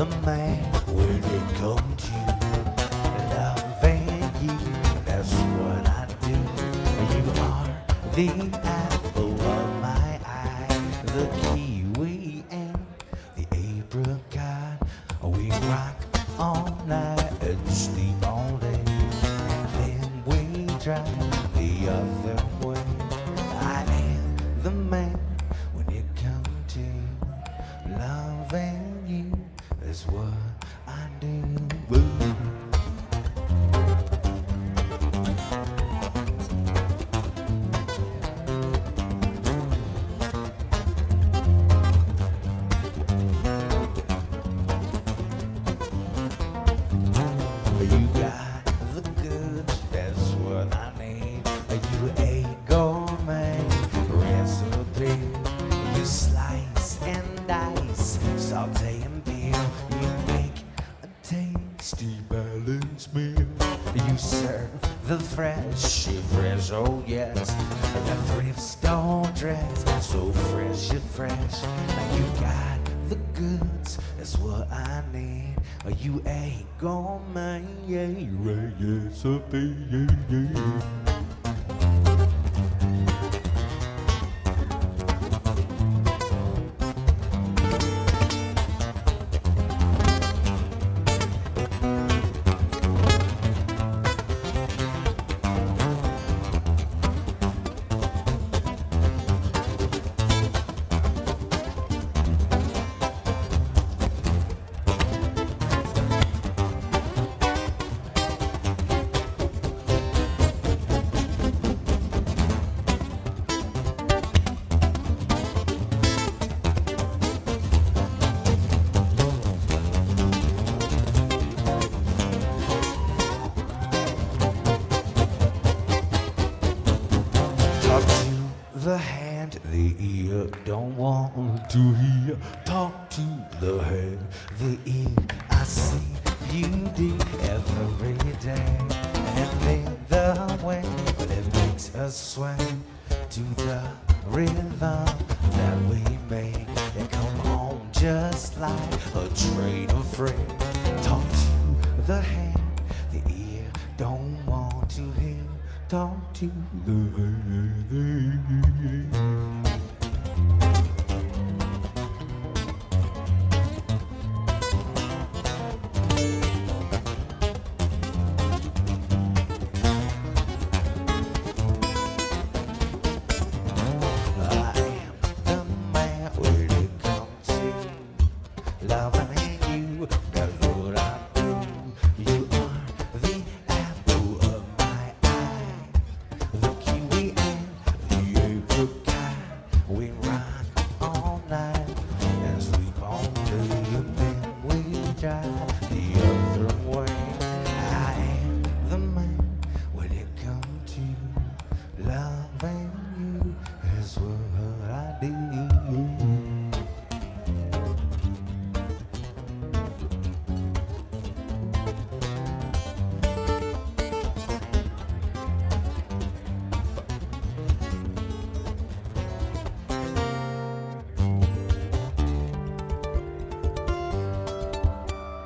the man when it comes to loving you. That's what I do. You are the apple of my eye, the kiwi and the apricot. We rock all night and sleep all day, and then we drive the other way. I am the man when it comes to loving you. That's what I do. You got the goods, that's what I need. You a gourmet recipe. You slice and dice, saute and peel. You make a tasty balanced meal. You serve the fresh, oh yes. The thrift store dress, so fresh, fresh. You got the goods, that's what I need. You a gourmet recipe. Talk to the hand, the ear don't want to hear. Talk to the head, the ear. I see beauty every day, and in the way that makes us sway to the rhythm that we make. And come on just like a train of freight. Talk to the hand, the ear don't want to hear. Talk to the